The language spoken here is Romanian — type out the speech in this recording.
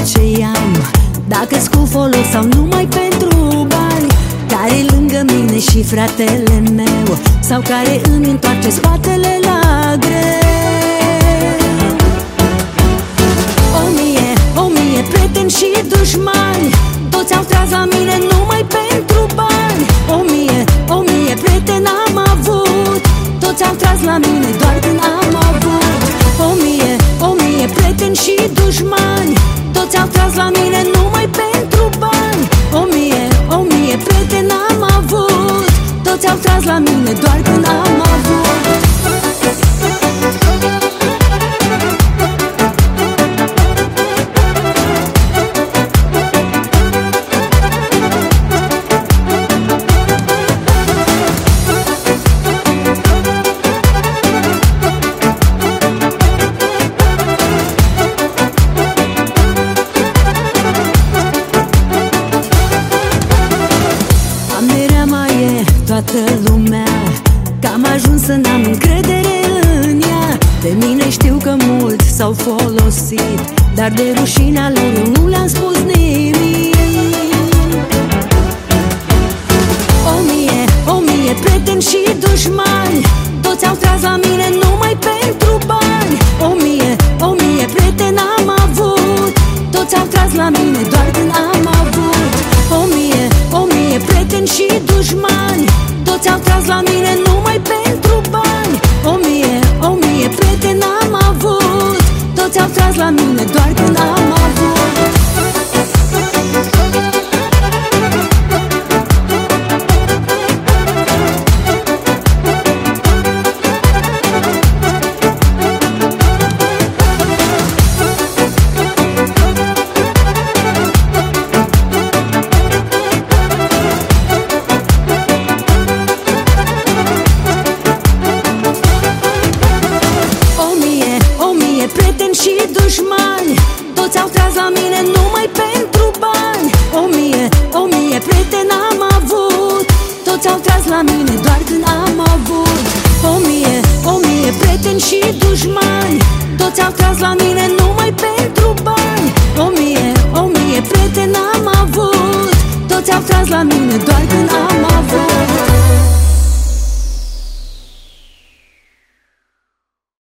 ce am, dacă-s cu folos sau numai pentru bani, care lângă mine și fratele meu, sau care îmi întoarce spatele la greu. O mie prieteni și dușmani, toți au tras la mine numai pentru bani. O mie prieteni am avut, toți au tras la mine doar când am avut. O mie prieteni și dușmani, toți au tras la mine numai pentru bani. O mie prieteni am avut, toți au tras la mine doar când am avut. Toată lumea că am ajuns să n-am încredere în ea. De mine știu că mulți s-au folosit, dar de rușinea lor eu nu le-am spus nimic. O mie prieteni și dușmani, toți au tras la mine numai pentru bani. O mie prieteni am avut, toți au tras la mine doar când am avut. O mie prieteni și dușmani, toți au tras la mine numai pentru bani. O mie prieteni am avut, toți au tras la mine doar când am avut. Prieteni și dușmani, toți au tras la mine numai pentru bani. O mie prieteni am avut, toți au tras la mine doar când am avut. O mie prieteni și dușmani, toți au tras la mine numai pentru bani. O mie prieteni am avut, toți au tras la mine doar când am avut.